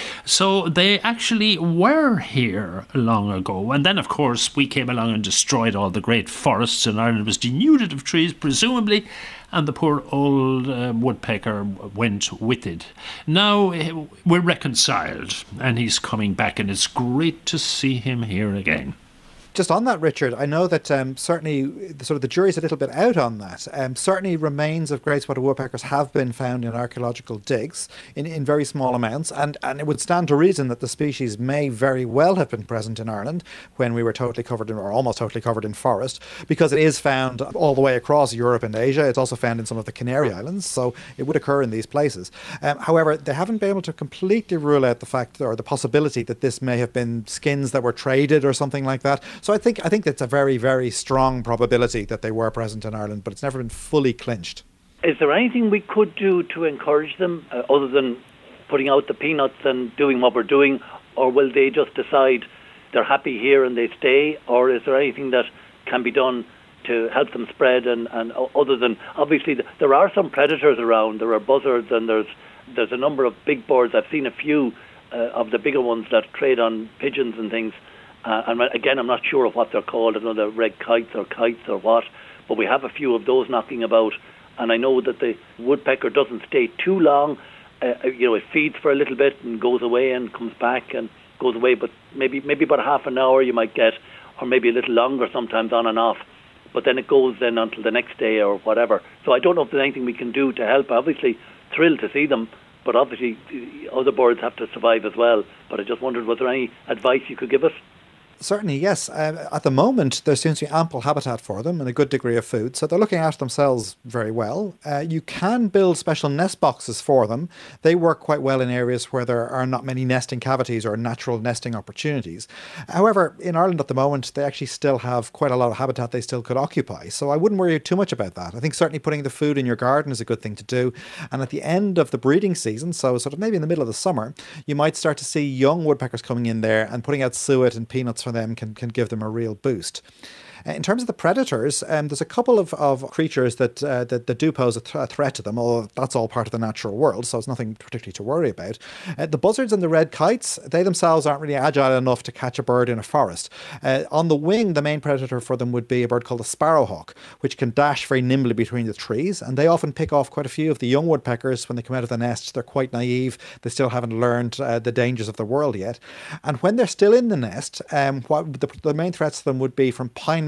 So they actually were here long ago. And then, of course, we came along and destroyed all the great forests, and Ireland was denuded of trees, presumably, and the poor old uh, woodpecker went with it. Now we're reconciled, and he's coming back, and it's great to see him here again. Just on that, Richard, I know that um, certainly sort of the jury's a little bit out on that. Um, certainly remains of great spotted woodpeckers have been found in archaeological digs in, in very small amounts, and, and it would stand to reason that the species may very well have been present in Ireland when we were totally covered in, or almost totally covered in forest, because it is found all the way across Europe and Asia. It's also found in some of the Canary Islands, so it would occur in these places. Um, however, they haven't been able to completely rule out the fact or the possibility that this may have been skins that were traded or something like that. So I think I think that's a very, very strong probability that they were present in Ireland, but it's never been fully clinched. Is there anything we could do to encourage them, uh, other than putting out the peanuts and doing what we're doing, or will they just decide they're happy here and they stay, or is there anything that can be done to help them spread? And, and other than, obviously, there are some predators around. There are buzzards, and there's there's a number of big birds. I've seen a few uh, of the bigger ones that trade on pigeons and things. Uh, and again, I'm not sure of what they're called. I don't know, they're red kites or kites or what, but we have a few of those knocking about. And I know that the woodpecker doesn't stay too long. Uh, you know, it feeds for a little bit and goes away and comes back and goes away. But maybe maybe about half an hour you might get, or maybe a little longer sometimes, on and off. But then it goes then until the next day or whatever. So I don't know if there's anything we can do to help. Obviously, thrilled to see them, but obviously other birds have to survive as well. But I just wondered, was there any advice you could give us? Certainly, yes. Uh, at the moment, there seems to be ample habitat for them and a good degree of food, so they're looking after themselves very well. Uh, you can build special nest boxes for them. They work quite well in areas where there are not many nesting cavities or natural nesting opportunities. However, in Ireland at the moment, they actually still have quite a lot of habitat they still could occupy, so I wouldn't worry too much about that. I think certainly putting the food in your garden is a good thing to do, and at the end of the breeding season, so sort of maybe in the middle of the summer, you might start to see young woodpeckers coming in there, and putting out suet and peanuts for them can, can give them a real boost. In terms of the predators, um, there's a couple of, of creatures that, uh, that that do pose a, th- a threat to them, although that's all part of the natural world, so it's nothing particularly to worry about. Uh, the buzzards and the red kites, they themselves aren't really agile enough to catch a bird in a forest. Uh, on the wing, the main predator for them would be a bird called the sparrowhawk, which can dash very nimbly between the trees, and they often pick off quite a few of the young woodpeckers when they come out of the nest. They're quite naive. They still haven't learned uh, the dangers of the world yet. And when they're still in the nest, um, what the, the main threats to them would be from pine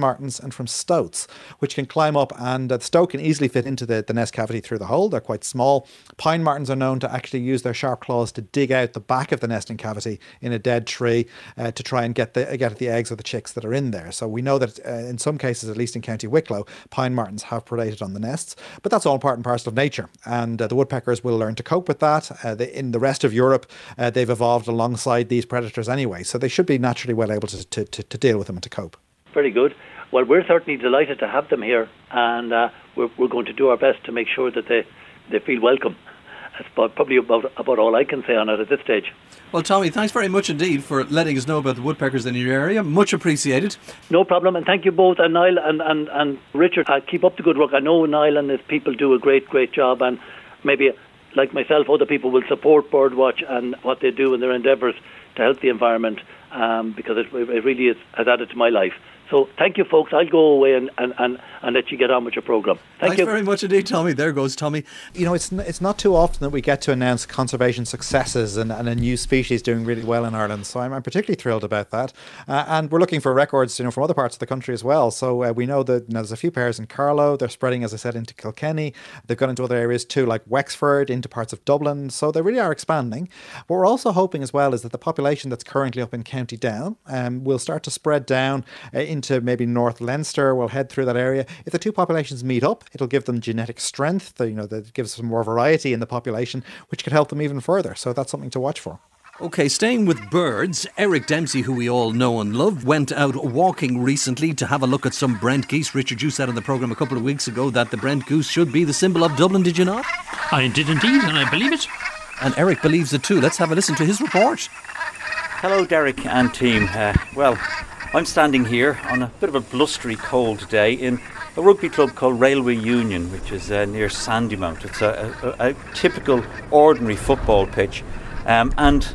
martins and from stoats, which can climb up, and uh, the stoat can easily fit into the, the nest cavity through the hole. They're quite small. Pine martins are known to actually use their sharp claws to dig out the back of the nesting cavity in a dead tree uh, to try and get the get at the eggs or the chicks that are in there. So we know that uh, in some cases, at least in County Wicklow, pine martins have predated on the nests, but that's all part and parcel of nature, and uh, the woodpeckers will learn to cope with that. Uh, they, in the rest of Europe, uh, they've evolved alongside these predators anyway, so they should be naturally well able to, to, to, to deal with them and to cope. Very good. Well, we're certainly delighted to have them here, and uh, we're, we're going to do our best to make sure that they, they feel welcome. That's probably about, about all I can say on it at this stage. Well, Tommy, thanks very much indeed for letting us know about the woodpeckers in your area. Much appreciated. No problem, and thank you both, and Niall and, and, and Richard. Uh, keep up the good work. I know Niall and his people do a great, great job, and maybe, like myself, other people will support Birdwatch and what they do in their endeavours to help the environment, um, because it, it really is, has added to my life. So thank you, folks. I'll go away and, and, and, and let you get on with your programme. Thank Thanks you. very much indeed, Tommy. There goes Tommy. You know, it's n- it's not too often that we get to announce conservation successes and, and a new species doing really well in Ireland. So I'm, I'm particularly thrilled about that. Uh, and we're looking for records, you know, from other parts of the country as well. So uh, we know that you know, there's a few pairs in Carlow. They're spreading, as I said, into Kilkenny. They've gone into other areas too, like Wexford, into parts of Dublin. So they really are expanding. What we're also hoping as well is that the population that's currently up in County Down um, will start to spread down uh, into maybe North Leinster. We'll head through that area. If the two populations meet up, it'll give them genetic strength. You know, that gives them more variety in the population, which could help them even further. So that's something to watch for. Okay, staying with birds, Eric Dempsey, who we all know and love, went out walking recently to have a look at some Brent geese. Richard, you said on the programme a couple of weeks ago that the Brent goose should be the symbol of Dublin, did you not? I did indeed, and I believe it. And Eric believes it too. Let's have a listen to his report. Hello, Derek and team. Uh, well, I'm standing here on a bit of a blustery cold day in a rugby club called Railway Union, which is uh, near Sandymount. It's a, a, a typical ordinary football pitch, um, and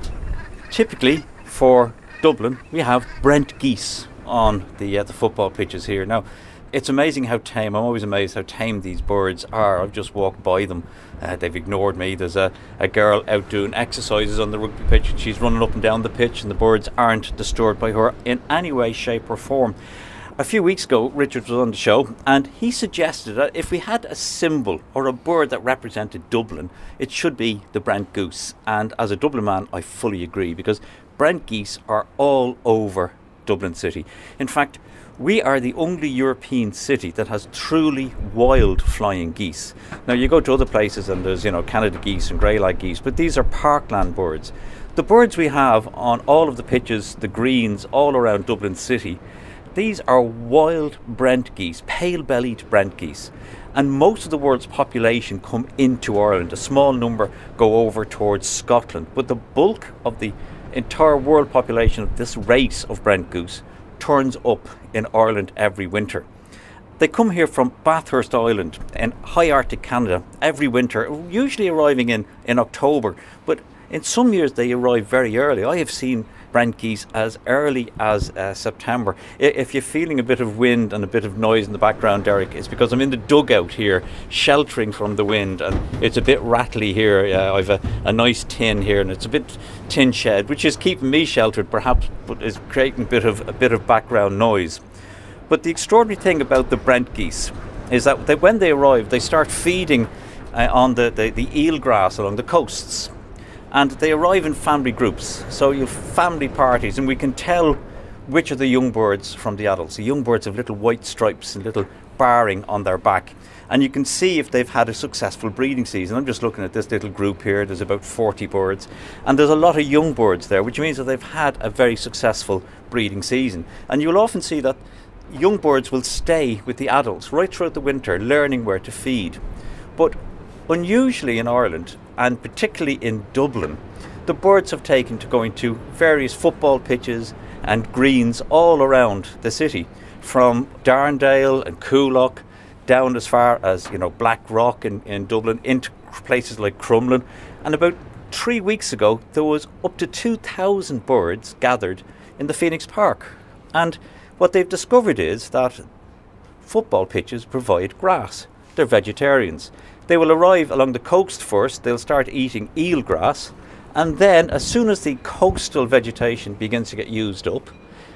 typically for Dublin we have Brent geese on the uh, the football pitches here. Now, it's amazing how tame, I'm always amazed how tame these birds are. I've just walked by them. Uh, they've ignored me. There's a, a girl out doing exercises on the rugby pitch, and she's running up and down the pitch, and the birds aren't disturbed by her in any way, shape or form. A few weeks ago, Richard was on the show, and he suggested that if we had a symbol or a bird that represented Dublin, it should be the Brent goose. And as a Dublin man, I fully agree, because Brent geese are all over Dublin city. In fact, we are the only European city that has truly wild flying geese. Now, you go to other places and there's, you know, Canada geese and grey-lag geese, but these are parkland birds. The birds we have on all of the pitches, the greens, all around Dublin city, these are wild Brent geese, pale-bellied Brent geese. And most of the world's population come into Ireland. A small number go over towards Scotland. But the bulk of the entire world population of this race of Brent goose turns up in Ireland every winter. They come here from Bathurst Island in high Arctic Canada every winter, usually arriving in, in October, but in some years they arrive very early. I have seen Brent geese as early as uh, September. If you're feeling a bit of wind and a bit of noise in the background, Derek, it's because I'm in the dugout here, sheltering from the wind, and it's a bit rattly here. Uh, I've a, a nice tin here, and it's a bit tin shed, which is keeping me sheltered, perhaps, but is creating a bit of a bit of background noise. But the extraordinary thing about the Brent geese is that they, when they arrive, they start feeding uh, on the, the, the eelgrass along the coasts. And they arrive in family groups, so you have family parties, and we can tell which are the young birds from the adults. The young birds have little white stripes and little barring on their back, and you can see if they've had a successful breeding season. I'm just looking at this little group here. There's about forty birds, and there's a lot of young birds there, which means that they've had a very successful breeding season. And you'll often see that young birds will stay with the adults right throughout the winter, learning where to feed. But unusually in Ireland, and particularly in Dublin, the birds have taken to going to various football pitches and greens all around the city, from Darndale and Coolock down as far as, you know, Black Rock in, in Dublin, into places like Crumlin. And about three weeks ago, there was up to two thousand birds gathered in the Phoenix Park. And what they've discovered is that football pitches provide grass. They're vegetarians. They will arrive along the coast first. They'll start eating eelgrass, and then as soon as the coastal vegetation begins to get used up,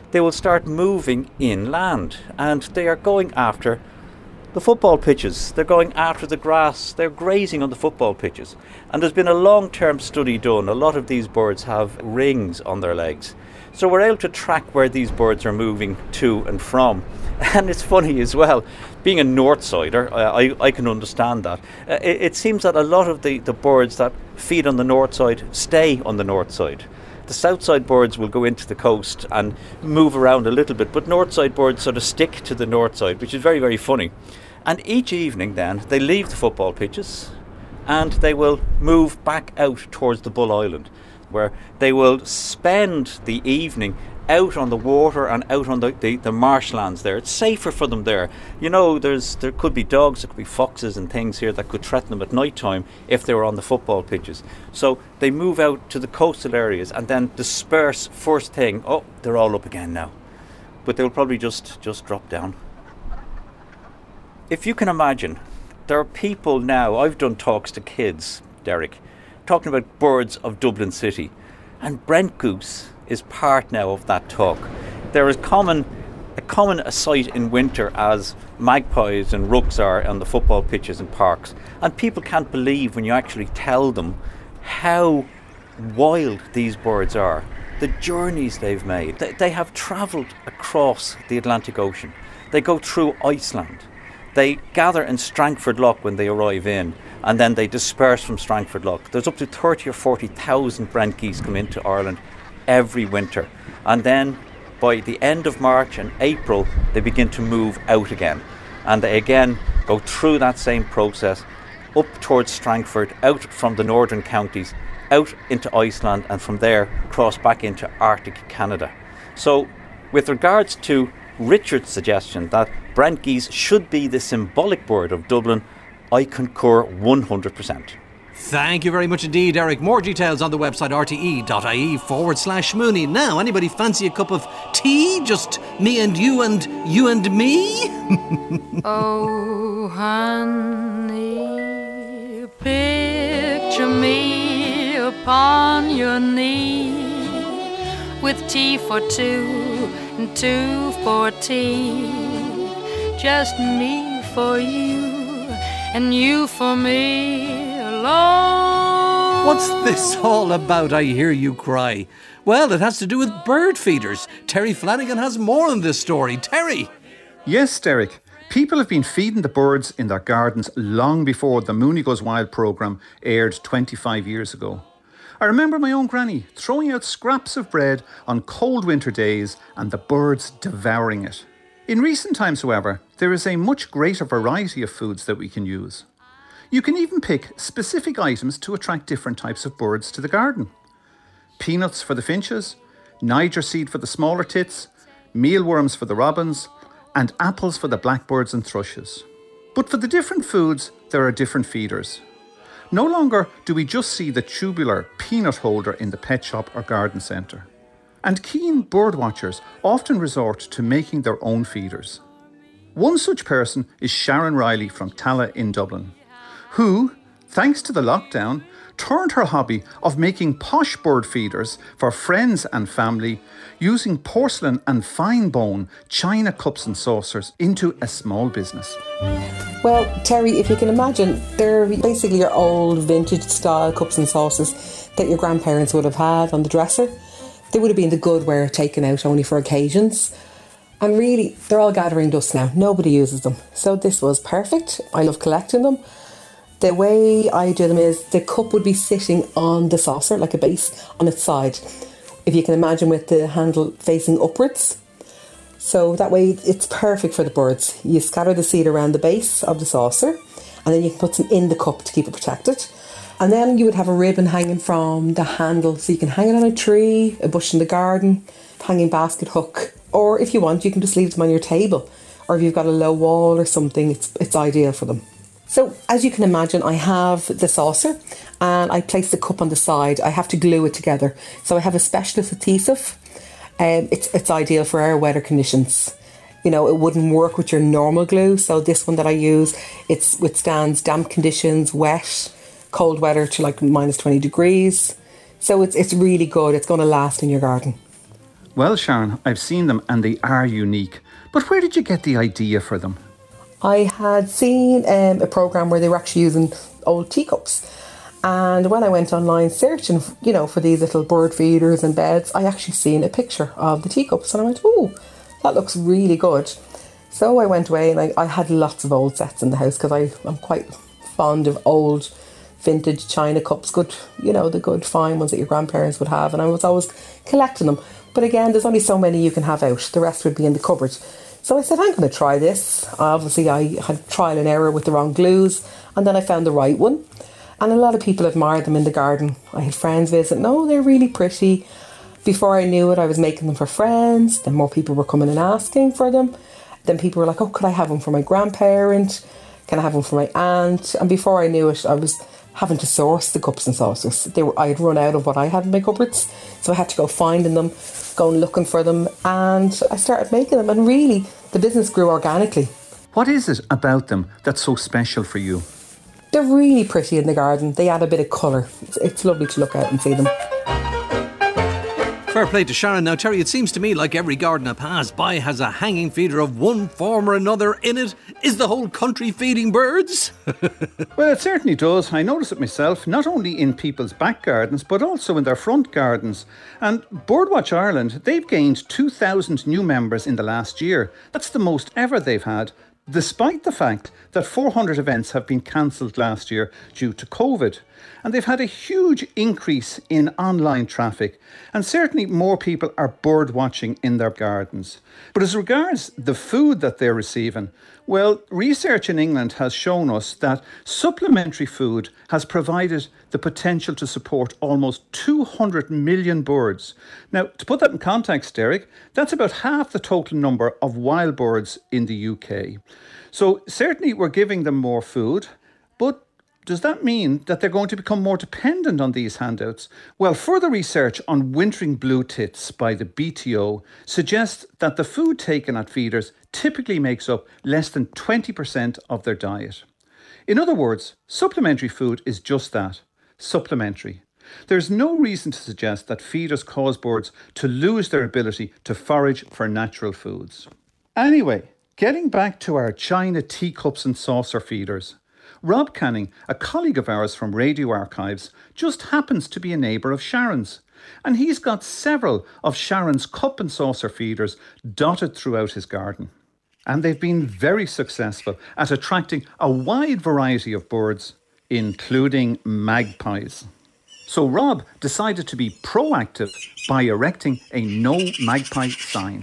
they will start moving inland, and they are going after the football pitches. They're going after the grass. They're grazing on the football pitches. And there's been a long-term study done. A lot of these birds have rings on their legs. So we're able to track where these birds are moving to and from. And it's funny as well, being a north sider, I, I can understand that. Uh, it, it seems that a lot of the, the birds that feed on the north side stay on the north side. The south side birds will go into the coast and move around a little bit, but north side birds sort of stick to the north side, which is very, very funny. And each evening then, they leave the football pitches and they will move back out towards the Bull Island, where they will spend the evening out on the water and out on the, the, the marshlands there. It's safer for them there. You know, there's there could be dogs, there could be foxes and things here that could threaten them at night time if they were on the football pitches. So they move out to the coastal areas and then disperse first thing. Oh, they're all up again now. But they'll probably just, just drop down. If you can imagine, there are people now, I've done talks to kids, Derek, talking about birds of Dublin City. And Brent Goose is part now of that talk. There is common a common a sight in winter as magpies and rooks are on the football pitches and parks, and people can't believe when you actually tell them how wild these birds are, the journeys they've made. They, they have travelled across the Atlantic Ocean. They go through Iceland. They gather in Strangford Lough when they arrive in, and then they disperse from Strangford Lough. There's up to thirty or forty thousand Brent geese come into Ireland every winter, and then by the end of March and April they begin to move out again, and they again go through that same process up towards Strangford, out from the northern counties, out into Iceland, and from there cross back into Arctic Canada. So with regards to Richard's suggestion that Brent geese should be the symbolic bird of Dublin, I concur one hundred percent. Thank you very much indeed, Eric. More details on the website rte.ie forward slash Mooney. Now, anybody fancy a cup of tea? Just me and you and you and me? Oh, honey, picture me upon your knee with tea for two and two for tea. Just me for you and you for me. What's this all about, I hear you cry? Well, it has to do with bird feeders. Terry Flanagan has more on this story. Terry! Yes, Derek. People have been feeding the birds in their gardens long before the Mooney Goes Wild programme aired twenty-five years ago. I remember my own granny throwing out scraps of bread on cold winter days and the birds devouring it. In recent times, however, there is a much greater variety of foods that we can use. You can even pick specific items to attract different types of birds to the garden. Peanuts for the finches, Niger seed for the smaller tits, mealworms for the robins, and apples for the blackbirds and thrushes. But for the different foods, there are different feeders. No longer do we just see the tubular peanut holder in the pet shop or garden centre. And keen bird watchers often resort to making their own feeders. One such person is Sharon Riley from Tala in Dublin, who, thanks to the lockdown, turned her hobby of making posh bird feeders for friends and family using porcelain and fine bone china cups and saucers into a small business. Well, Terry, if you can imagine, they're basically your old vintage style cups and saucers that your grandparents would have had on the dresser. They would have been the goodware taken out only for occasions. And really, they're all gathering dust now. Nobody uses them. So this was perfect. I love collecting them. The way I do them is the cup would be sitting on the saucer, like a base, on its side. If you can imagine, with the handle facing upwards. So that way it's perfect for the birds. You scatter the seed around the base of the saucer, and then you can put some in the cup to keep it protected. And then you would have a ribbon hanging from the handle, so you can hang it on a tree, a bush in the garden, hanging basket hook. Or if you want, you can just leave them on your table. Or if you've got a low wall or something, it's it's ideal for them. So, as you can imagine, I have the saucer and I place the cup on the side. I have to glue it together. So I have a specialist adhesive. Um, it's, it's ideal for our weather conditions. You know, it wouldn't work with your normal glue. So this one that I use, it withstands damp conditions, wet, cold weather to like minus twenty degrees. So it's, it's really good. It's going to last in your garden. Well, Sharon, I've seen them and they are unique. But where did you get the idea for them? I had seen um, a programme where they were actually using old teacups. And when I went online searching, you know, for these little bird feeders and beds, I actually seen a picture of the teacups. And I went, oh, that looks really good. So I went away and I, I had lots of old sets in the house because I'm quite fond of old vintage china cups, good, you know, the good fine ones that your grandparents would have. And I was always collecting them. But again, there's only so many you can have out. The rest would be in the cupboard. So I said, I'm going to try this. Obviously, I had trial and error with the wrong glues. And then I found the right one. And a lot of people admired them in the garden. I had friends visit. No, they're really pretty. Before I knew it, I was making them for friends. Then more people were coming and asking for them. Then people were like, oh, could I have them for my grandparent? Can I have them for my aunt? And before I knew it, I was having to source the cups and saucers. They were, I had run out of what I had in my cupboards. So I had to go finding them, going looking for them. And I started making them. And really, the business grew organically. What is it about them that's so special for you? They're really pretty in the garden. They add a bit of colour. It's, it's lovely to look at and see them. Fair play to Sharon. Now, Terry, it seems to me like every garden I pass by has a hanging feeder of one form or another in it. Is the whole country feeding birds? Well, it certainly does. I notice it myself, not only in people's back gardens, but also in their front gardens. And Birdwatch Ireland, they've gained two thousand new members in the last year. That's the most ever they've had, despite the fact that four hundred events have been cancelled last year due to COVID. And they've had a huge increase in online traffic, and certainly more people are bird watching in their gardens. But as regards the food that they're receiving, well, research in England has shown us that supplementary food has provided the potential to support almost two hundred million birds. Now, to put that in context, Derek, that's about half the total number of wild birds in the U K. So certainly we're giving them more food, but does that mean that they're going to become more dependent on these handouts? Well, further research on wintering blue tits by the B T O suggests that the food taken at feeders typically makes up less than twenty percent of their diet. In other words, supplementary food is just that, supplementary. There's no reason to suggest that feeders cause birds to lose their ability to forage for natural foods. Anyway, getting back to our china teacups and saucer feeders. Rob Canning, a colleague of ours from Radio Archives, just happens to be a neighbour of Sharon's. And he's got several of Sharon's cup and saucer feeders dotted throughout his garden. And they've been very successful at attracting a wide variety of birds, including magpies. So Rob decided to be proactive by erecting a no magpie sign.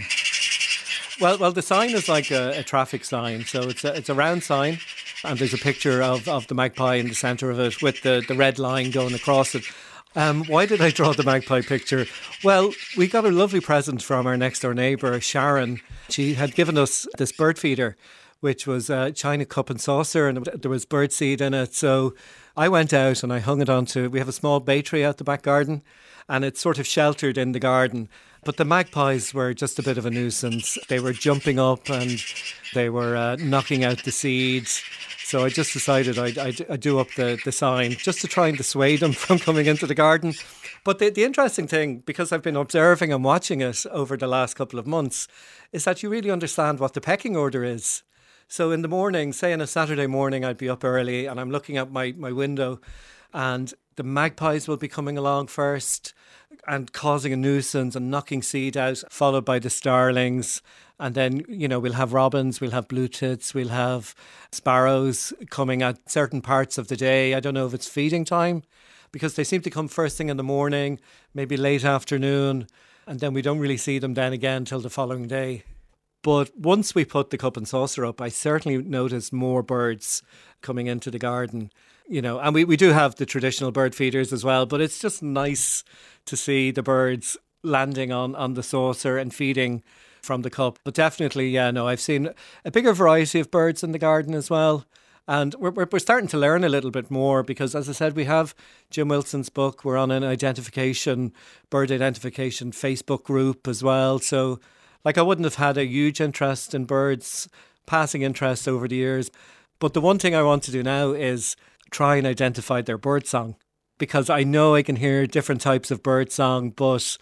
Well, well, the sign is like a, a traffic sign, so it's a, it's a round sign. And there's a picture of, of the magpie in the centre of it with the, the red line going across it. Um, why did I draw the magpie picture? Well, we got a lovely present from our next door neighbour, Sharon. She had given us this bird feeder, which was a china cup and saucer, and there was bird seed in it. So I went out and I hung it onto, we have a small bay tree out the back garden, and it's sort of sheltered in the garden. But the magpies were just a bit of a nuisance. They were jumping up and they were uh, knocking out the seeds. So I just decided I'd, I'd, I'd do up the, the sign just to try and dissuade them from coming into the garden. But the, the interesting thing, because I've been observing and watching it over the last couple of months, is that you really understand what the pecking order is. So in the morning, say on a Saturday morning, I'd be up early and I'm looking out my, my window and the magpies will be coming along first and causing a nuisance and knocking seed out, followed by the starlings. And then, you know, we'll have robins, we'll have blue tits, we'll have sparrows coming at certain parts of the day. I don't know if it's feeding time, because they seem to come first thing in the morning, maybe late afternoon, and then we don't really see them then again till the following day. But once we put the cup and saucer up, I certainly noticed more birds coming into the garden. You know, and we, we do have the traditional bird feeders as well, but it's just nice to see the birds landing on, on the saucer and feeding from the cup. But definitely, yeah, no, I've seen a bigger variety of birds in the garden as well. And we're, we're, we're starting to learn a little bit more because, as I said, we have Jim Wilson's book. We're on an identification, bird identification Facebook group as well. So, like, I wouldn't have had a huge interest in birds, passing interest over the years. But the one thing I want to do now is try and identify their bird song, because I know I can hear different types of bird song, but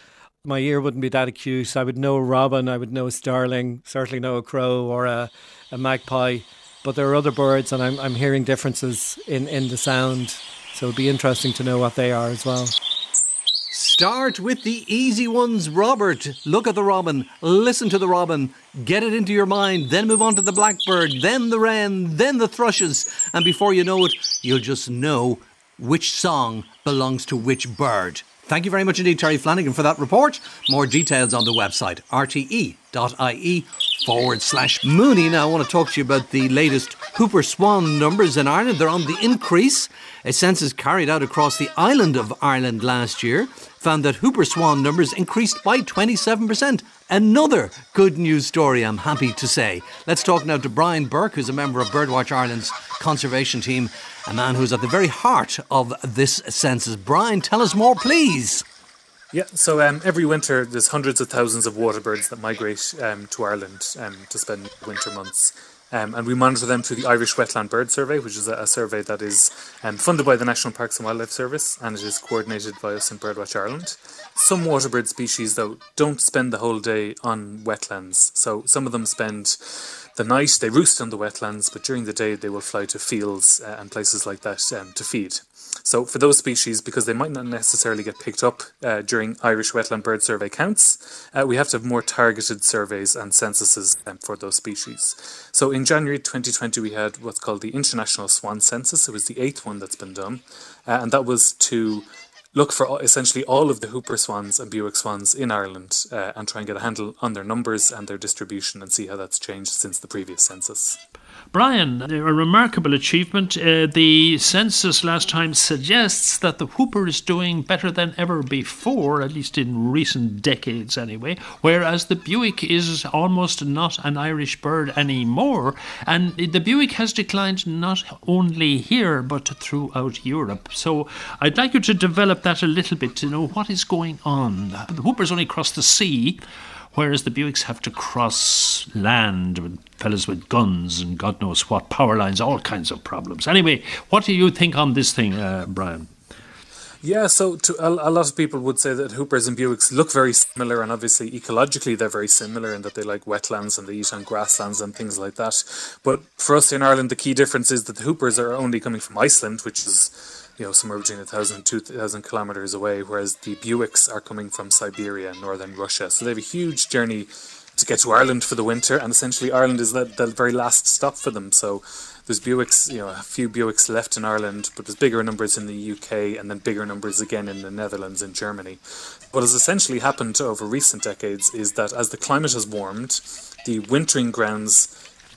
My ear wouldn't be that acute. I would know a robin, I would know a starling, certainly know a crow or a, a magpie. But there are other birds, and I'm, I'm hearing differences in, in the sound. So it'd be interesting to know what they are as well. Start with the easy ones, Robert. Look at the robin, listen to the robin, get it into your mind, then move on to the blackbird, then the wren, then the thrushes. And before you know it, you'll just know which song belongs to which bird. Thank you very much indeed, Terry Flanagan, for that report. More details on the website, rte.ie forward slash Mooney. Now, I want to talk to you about the latest Hooper Swan numbers in Ireland. They're on the increase. A census carried out across the island of Ireland last year found that Hooper Swan numbers increased by twenty-seven percent. Another good news story, I'm happy to say. Let's talk now to Brian Burke, who's a member of Birdwatch Ireland's conservation team, a man who's at the very heart of this census. Brian, tell us more, please. Yeah, so um, every winter there's hundreds of thousands of water birds that migrate um, to Ireland um, to spend winter months. Um, and we monitor them through the Irish Wetland Bird Survey, which is a, a survey that is um, funded by the National Parks and Wildlife Service, and it is coordinated by us in Birdwatch Ireland. Some water bird species, though, don't spend the whole day on wetlands. So some of them spend the night, they roost on the wetlands, but during the day they will fly to fields uh, and places like that um, to feed. So for those species, because they might not necessarily get picked up uh, during Irish Wetland Bird Survey counts, uh, we have to have more targeted surveys and censuses um, for those species. So in January twenty twenty, we had what's called the International Swan Census. It was the eighth one that's been done, uh, and that was to look for essentially all of the Hooper swans and Bewick swans in Ireland uh, and try and get a handle on their numbers and their distribution and see how that's changed since the previous census. Brian, a remarkable achievement. Uh, the census last time suggests that the Hooper is doing better than ever before, at least in recent decades anyway, whereas the Bewick is almost not an Irish bird anymore. And the Bewick has declined not only here, but throughout Europe. So I'd like you to develop that a little bit to know what is going on. The Hoopers only cross the sea, whereas the Bewicks have to cross land with fellas with guns and God knows what, power lines, all kinds of problems. Anyway, what do you think on this thing, uh, Brian? Yeah, so to, a, a lot of people would say that Hoopers and Bewicks look very similar, and obviously ecologically they're very similar in that they like wetlands and they eat on grasslands and things like that. But for us in Ireland, the key difference is that the Hoopers are only coming from Iceland, which is, you know, somewhere between a thousand and two thousand kilometers away, whereas the Bewicks are coming from Siberia and northern Russia. So they have a huge journey to get to Ireland for the winter, and essentially Ireland is the, the very last stop for them. So there's Bewicks, you know, a few Bewicks left in Ireland, but there's bigger numbers in the U K and then bigger numbers again in the Netherlands and Germany. What has essentially happened over recent decades is that as the climate has warmed, the wintering grounds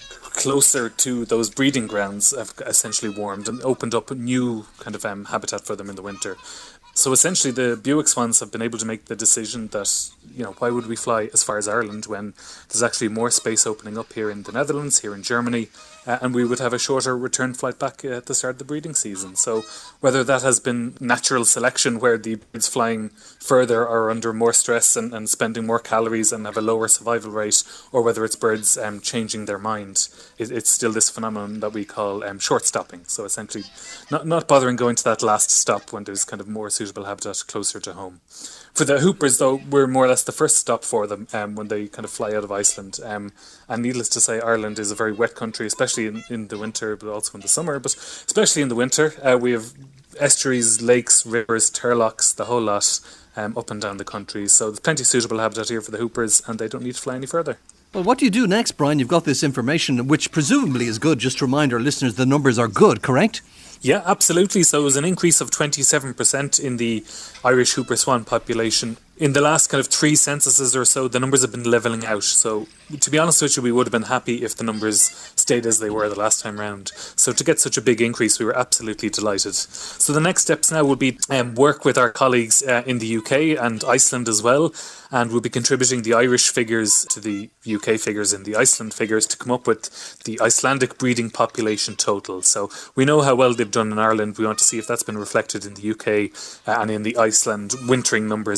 closer to those breeding grounds have essentially warmed and opened up a new kind of um, habitat for them in the winter. So essentially the Bewick swans have been able to make the decision that, you know, why would we fly as far as Ireland when there's actually more space opening up here in the Netherlands, here in Germany, uh, and we would have a shorter return flight back at the start of the breeding season. So whether that has been natural selection where the birds flying further are under more stress and, and spending more calories and have a lower survival rate, or whether it's birds um, changing their mind, it, it's still this phenomenon that we call um, short stopping. So essentially not, not bothering going to that last stop when there's kind of more suitable habitat closer to home. For the Hoopers, though, we're more or less the first stop for them um, when they kind of fly out of Iceland. Um, and needless to say, Ireland is a very wet country, especially in, in the winter, but also in the summer. But especially in the winter, uh, we have estuaries, lakes, rivers, turlocks, the whole lot um, up and down the country. So there's plenty of suitable habitat here for the Hoopers, and they don't need to fly any further. Well, what do you do next, Brian? You've got this information, which presumably is good. Just to remind our listeners, the numbers are good, correct? Yeah, absolutely. So it was an increase of twenty-seven percent in the Irish Hooper swan population. In the last kind of three censuses or so, the numbers have been levelling out. So to be honest with you, we would have been happy if the numbers stayed as they were the last time round. So to get such a big increase, we were absolutely delighted. So the next steps now will be um, work with our colleagues uh, in the U K and Iceland as well. And we'll be contributing the Irish figures to the U K figures and the Iceland figures to come up with the Icelandic breeding population total. So we know how well they've done in Ireland. We want to see if that's been reflected in the U K uh, and in the Iceland wintering numbers as well.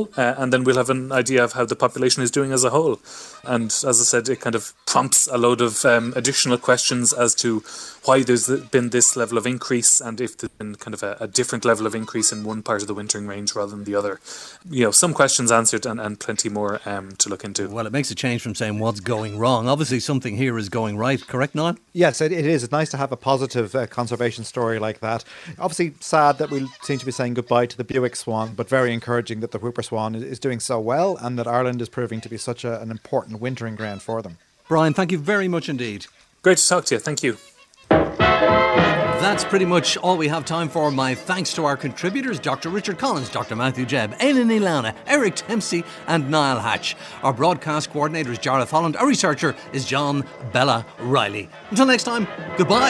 whole, uh, and then we'll have an idea of how the population is doing as a whole. And as I said, it kind of prompts a load of um, additional questions as to why there's been this level of increase, and if there's been kind of a, a different level of increase in one part of the wintering range rather than the other. You know, some questions answered and, and plenty more um, to look into. Well, it makes a change from saying what's going wrong. Obviously, something here is going right. Correct, Niall? Yes, it, it is. It's nice to have a positive uh, conservation story like that. Obviously, sad that we seem to be saying goodbye to the Bewick swan, but very encouraging that the whooper swan is, is doing so well, and that Ireland is proving to be such a, an important wintering ground for them. Brian, thank you very much indeed. Great to talk to you. Thank you. That's pretty much all we have time for. My thanks to our contributors, Doctor Richard Collins, Doctor Matthew Jebb, Aileen Ilana, Eric Dempsey and Niall Hatch. Our broadcast coordinator is Jarlath Holland. Our researcher is John Bella Riley. Until next time, goodbye.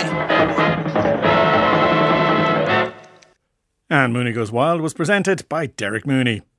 And Mooney Goes Wild was presented by Derek Mooney.